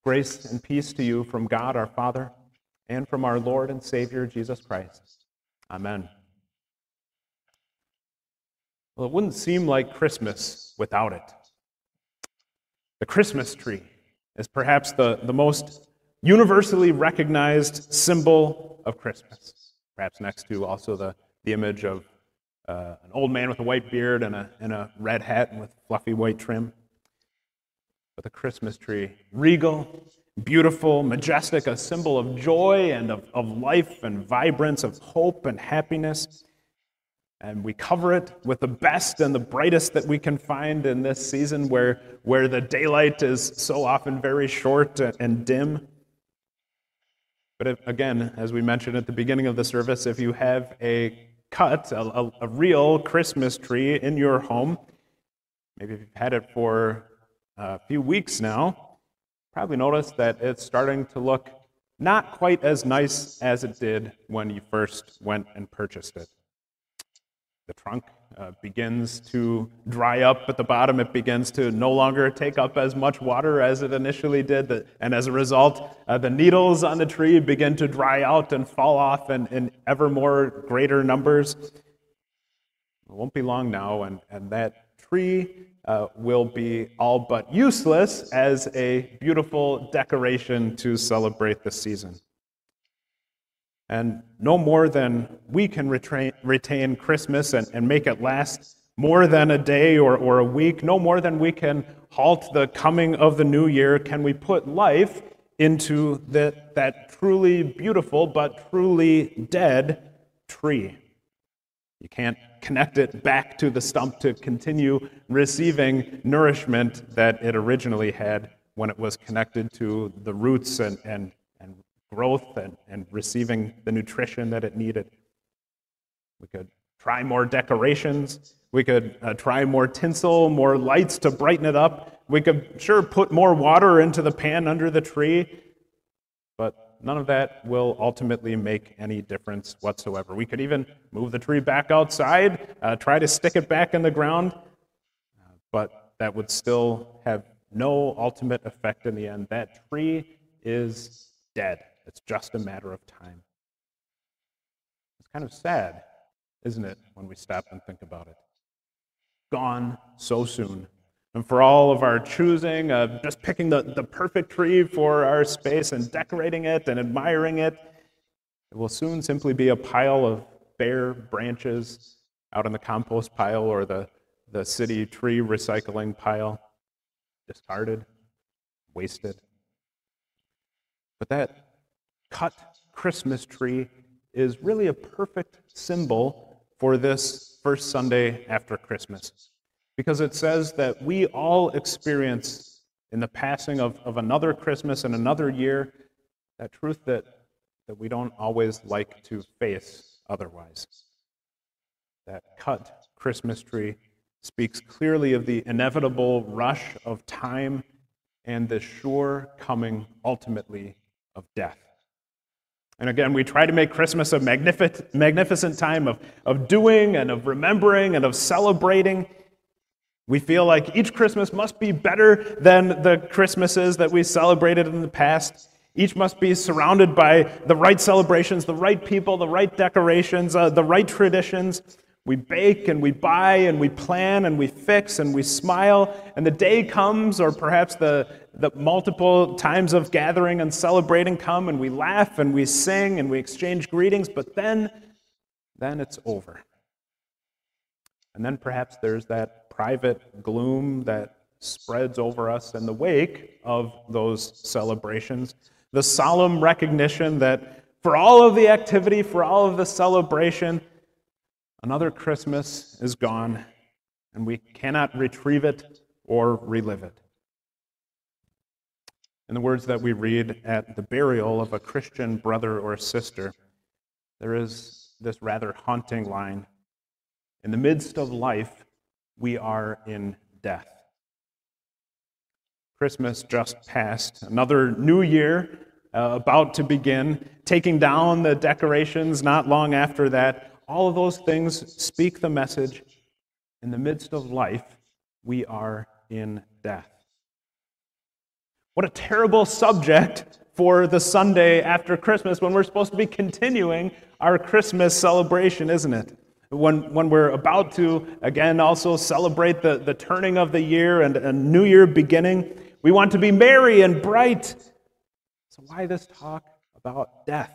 Grace and peace to you from God our Father and from our Lord and Savior Jesus Christ. Amen. Well, it wouldn't seem like Christmas without it. The Christmas tree is perhaps the most universally recognized symbol of Christmas, perhaps next to also the image of an old man with a white beard and a red hat with fluffy white trim. But the Christmas tree, regal, beautiful, majestic, a symbol of joy and of life and vibrance, of hope and happiness. And we cover it with the best and the brightest that we can find in this season where the daylight is so often very short and dim. But again, as we mentioned at the beginning of the service, if you have a real Christmas tree in your home, maybe if you've had it for a few weeks now, probably noticed that it's starting to look not quite as nice as it did when you first went and purchased it. The trunk begins to dry up at the bottom. It begins to no longer take up as much water as it initially did. And as a result, the needles on the tree begin to dry out and fall off in ever more greater numbers. It won't be long now, and that tree will be all but useless as a beautiful decoration to celebrate the season. And no more than we can retain Christmas and make it last more than a day or a week, no more than we can halt the coming of the new year, can we put life into that truly beautiful but truly dead tree. You can't connect it back to the stump to continue receiving nourishment that it originally had when it was connected to the roots and growth and receiving the nutrition that it needed. We could try more decorations. We could try more tinsel, more lights to brighten it up. We could sure put more water into the pan under the tree, but none of that will ultimately make any difference whatsoever. We could even move the tree back outside, try to stick it back in the ground, but that would still have no ultimate effect in the end. That tree is dead. It's just a matter of time. It's kind of sad, isn't it, when we stop and think about it? Gone so soon. And for all of our choosing, just picking the perfect tree for our space and decorating it and admiring it, it will soon simply be a pile of bare branches out in the compost pile or the city tree recycling pile, discarded, wasted. But that cut Christmas tree is really a perfect symbol for this first Sunday after Christmas, because it says that we all experience in the passing of another Christmas and another year that truth that we don't always like to face otherwise. That cut Christmas tree speaks clearly of the inevitable rush of time and the sure coming ultimately of death. And again, we try to make Christmas a magnificent time of doing and of remembering and of celebrating. We feel like each Christmas must be better than the Christmases that we celebrated in the past. Each must be surrounded by the right celebrations, the right people, the right decorations, the right traditions. We bake and we buy and we plan and we fix and we smile, and the day comes, or perhaps the multiple times of gathering and celebrating come, and we laugh and we sing and we exchange greetings, but then it's over. And then perhaps there's that private gloom that spreads over us in the wake of those celebrations, the solemn recognition that for all of the activity, for all of the celebration, another Christmas is gone, and we cannot retrieve it or relive it. In the words that we read at the burial of a Christian brother or sister, there is this rather haunting line: in the midst of life, we are in death. Christmas just passed, another new year about to begin, taking down the decorations not long after that. All of those things speak the message: in the midst of life, we are in death. What a terrible subject for the Sunday after Christmas when we're supposed to be continuing our Christmas celebration, isn't it? When we're about to, again, also celebrate the turning of the year and a new year beginning, we want to be merry and bright. So why this talk about death?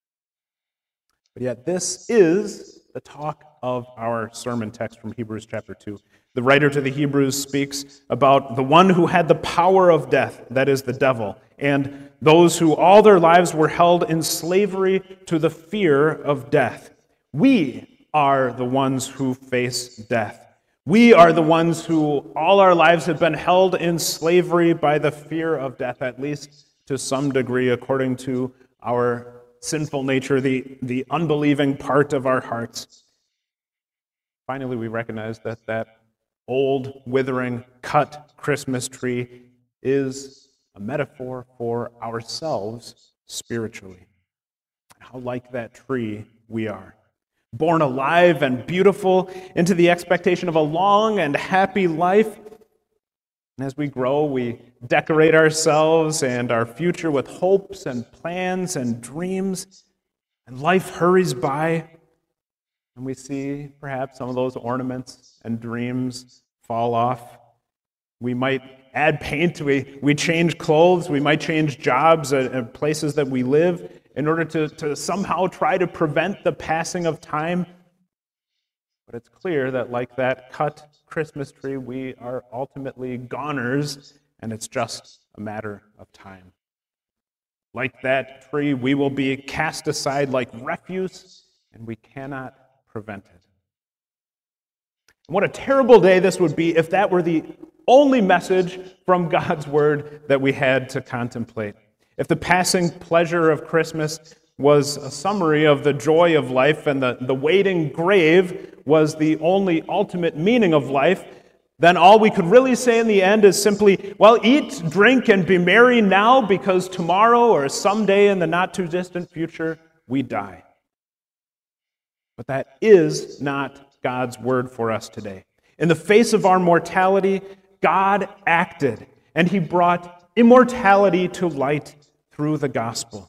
But yet this is the talk of our sermon text from Hebrews chapter 2. The writer to the Hebrews speaks about the one who had the power of death, that is the devil, and those who all their lives were held in slavery to the fear of death. We are the ones who face death. We are the ones who all our lives have been held in slavery by the fear of death, at least to some degree, according to our sinful nature, the unbelieving part of our hearts. Finally, we recognize that old, withering, cut Christmas tree is a metaphor for ourselves spiritually. How like that tree we are. Born alive and beautiful into the expectation of a long and happy life. And as we grow, we decorate ourselves and our future with hopes and plans and dreams. And life hurries by, and we see perhaps some of those ornaments and dreams fall off. We might add paint, we change clothes, we might change jobs and places that we live in order to somehow try to prevent the passing of time. But it's clear that like that cut Christmas tree, we are ultimately goners, and it's just a matter of time. Like that tree, we will be cast aside like refuse, and we cannot prevent it. And what a terrible day this would be if that were the only message from God's Word that we had to contemplate. If the passing pleasure of Christmas was a summary of the joy of life and the waiting grave was the only ultimate meaning of life, then all we could really say in the end is simply, well, eat, drink, and be merry now because tomorrow or someday in the not-too-distant future, we die. But that is not God's word for us today. In the face of our mortality, God acted, and He brought immortality to light through the gospel.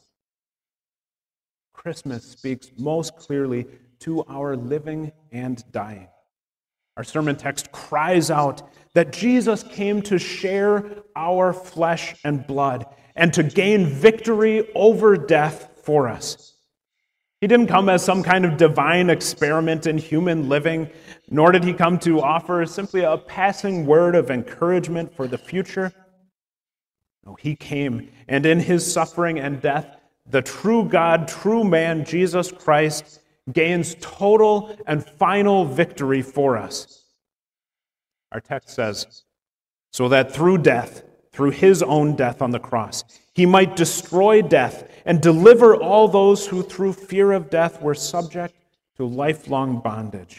Christmas speaks most clearly to our living and dying. Our sermon text cries out that Jesus came to share our flesh and blood and to gain victory over death for us. He didn't come as some kind of divine experiment in human living, nor did He come to offer simply a passing word of encouragement for the future. No, He came, and in His suffering and death, the true God, true man, Jesus Christ, gains total and final victory for us. Our text says, so that through death, through His own death on the cross, He might destroy death and deliver all those who through fear of death were subject to lifelong bondage.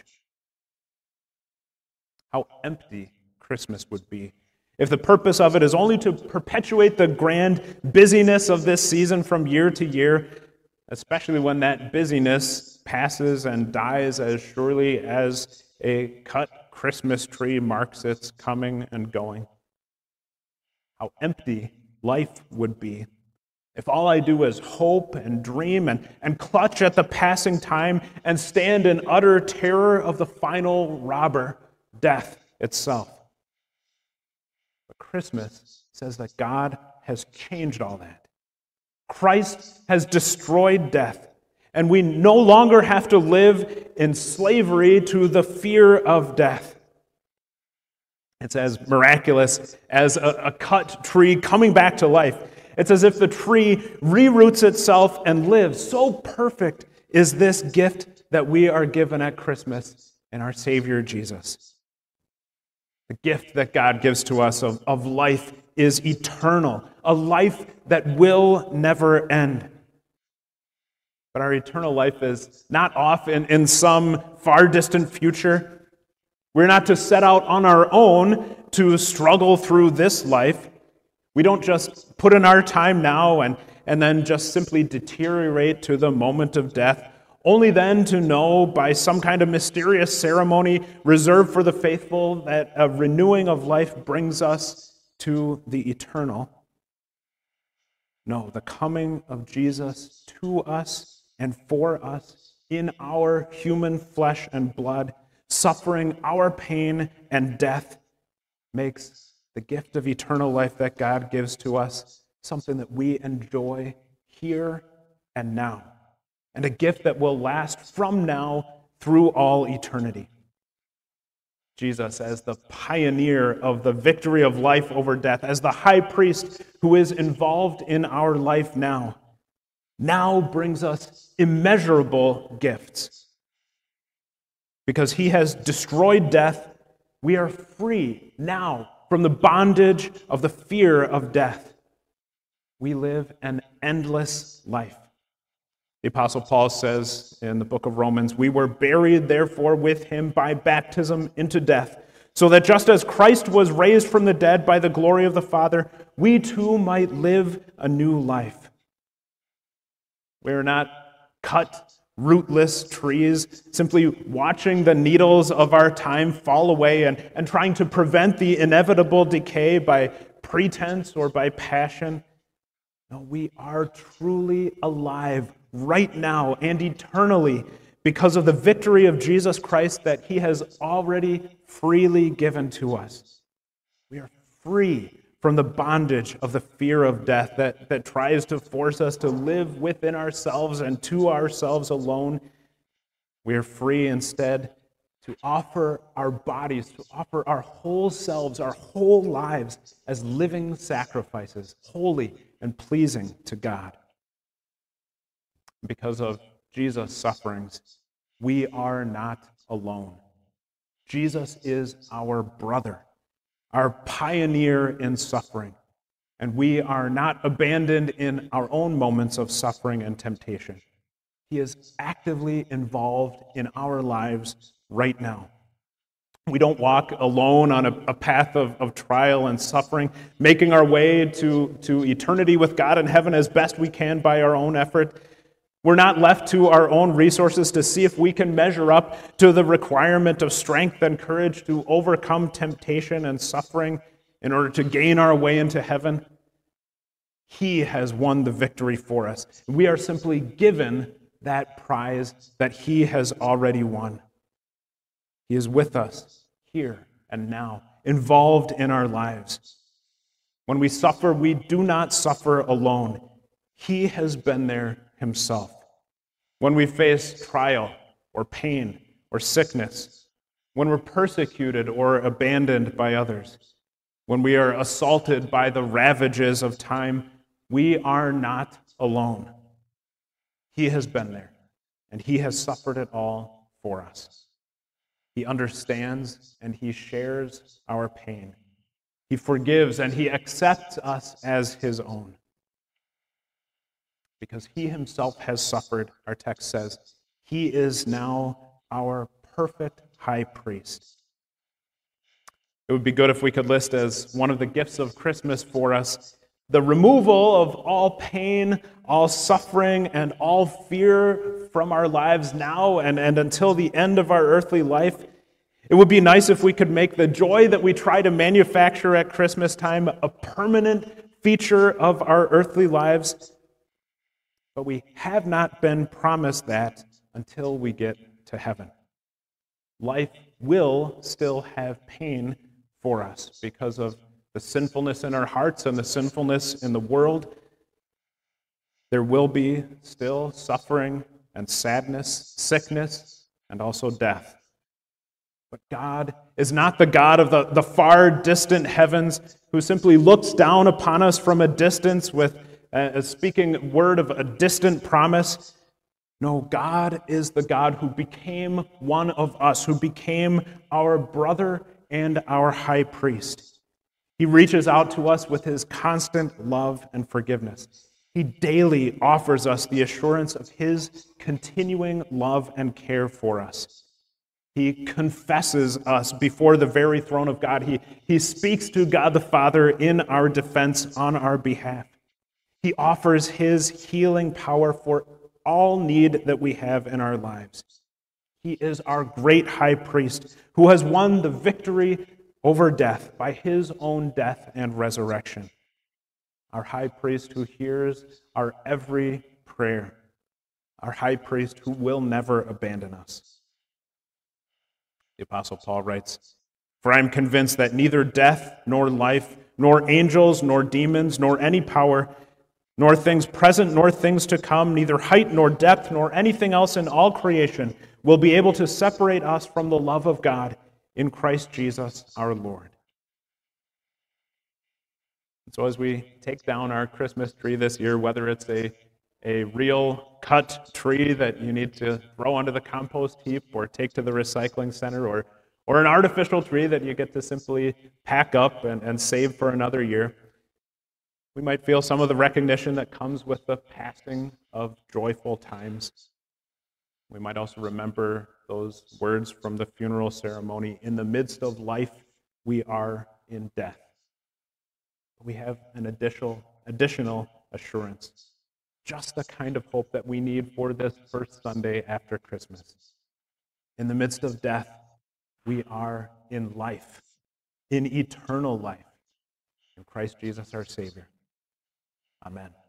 How empty Christmas would be if the purpose of it is only to perpetuate the grand busyness of this season from year to year, especially when that busyness passes and dies as surely as a cut Christmas tree marks its coming and going. How empty life would be if all I do is hope and dream and clutch at the passing time and stand in utter terror of the final robber, death itself. But Christmas says that God has changed all that. Christ has destroyed death, and we no longer have to live in slavery to the fear of death. It's as miraculous as a cut tree coming back to life. It's as if the tree reroots itself and lives. So perfect is this gift that we are given at Christmas in our Savior Jesus. The gift that God gives to us of life is eternal, a life that will never end. But our eternal life is not off in some far distant future. We're not to set out on our own to struggle through this life. We don't just put in our time now and then just simply deteriorate to the moment of death, only then to know by some kind of mysterious ceremony reserved for the faithful that a renewing of life brings us to the eternal. No, the coming of Jesus to us and for us in our human flesh and blood, suffering our pain and death, makes the gift of eternal life that God gives to us something that we enjoy here and now, and a gift that will last from now through all eternity. Jesus, as the pioneer of the victory of life over death, as the high priest who is involved in our life now brings us immeasurable gifts. Because he has destroyed death, we are free now from the bondage of the fear of death. We live an endless life. The Apostle Paul says in the book of Romans, "We were buried, therefore, with him by baptism into death, so that just as Christ was raised from the dead by the glory of the Father, we too might live a new life." We are not cut, rootless trees, simply watching the needles of our time fall away and trying to prevent the inevitable decay by pretense or by passion. No, we are truly alive right now and eternally because of the victory of Jesus Christ that he has already freely given to us. We are free from the bondage of the fear of death that tries to force us to live within ourselves and to ourselves alone. We are free instead to offer our bodies, to offer our whole selves, our whole lives as living sacrifices, holy and pleasing to God. Because of Jesus' sufferings, we are not alone. Jesus is our brother, our pioneer in suffering, and we are not abandoned in our own moments of suffering and temptation. He is actively involved in our lives right now. We don't walk alone on a path of trial and suffering, making our way to eternity with God in heaven as best we can by our own effort. We're not left to our own resources to see if we can measure up to the requirement of strength and courage to overcome temptation and suffering in order to gain our way into heaven. He has won the victory for us. We are simply given that prize that he has already won. He is with us here and now, involved in our lives. When we suffer, we do not suffer alone. He has been there himself. When we face trial or pain or sickness, when we're persecuted or abandoned by others, when we are assaulted by the ravages of time, we are not alone. He has been there, and he has suffered it all for us. He understands and he shares our pain. He forgives and he accepts us as his own. Because he himself has suffered, our text says, he is now our perfect high priest. It would be good if we could list as one of the gifts of Christmas for us the removal of all pain, all suffering, and all fear from our lives now and until the end of our earthly life. It would be nice if we could make the joy that we try to manufacture at Christmas time a permanent feature of our earthly lives. But we have not been promised that until we get to heaven. Life will still have pain for us because of the sinfulness in our hearts and the sinfulness in the world. There will be still suffering and sadness, sickness, and also death. But God is not the God of the far distant heavens who simply looks down upon us from a distance with a speaking word of a distant promise. No, God is the God who became one of us, who became our brother and our high priest. He reaches out to us with his constant love and forgiveness. He daily offers us the assurance of his continuing love and care for us. He confesses us before the very throne of God. He speaks to God the Father in our defense on our behalf. He offers his healing power for all need that we have in our lives. He is our great high priest who has won the victory over death by his own death and resurrection. our high priest who hears our every prayer, our high priest who will never abandon us. The Apostle Paul writes, "For I am convinced that neither death, nor life, nor angels, nor demons, nor any power, nor things present, nor things to come, neither height, nor depth, nor anything else in all creation will be able to separate us from the love of God in Christ Jesus our Lord." And so as we take down our Christmas tree this year, whether it's a real cut tree that you need to throw onto the compost heap or take to the recycling center, or an artificial tree that you get to simply pack up and save for another year, we might feel some of the recognition that comes with the passing of joyful times. We might also remember those words from the funeral ceremony, "In the midst of life, we are in death." We have an additional assurance, just the kind of hope that we need for this first Sunday after Christmas. In the midst of death, we are in life, in eternal life, in Christ Jesus our Savior. Amen.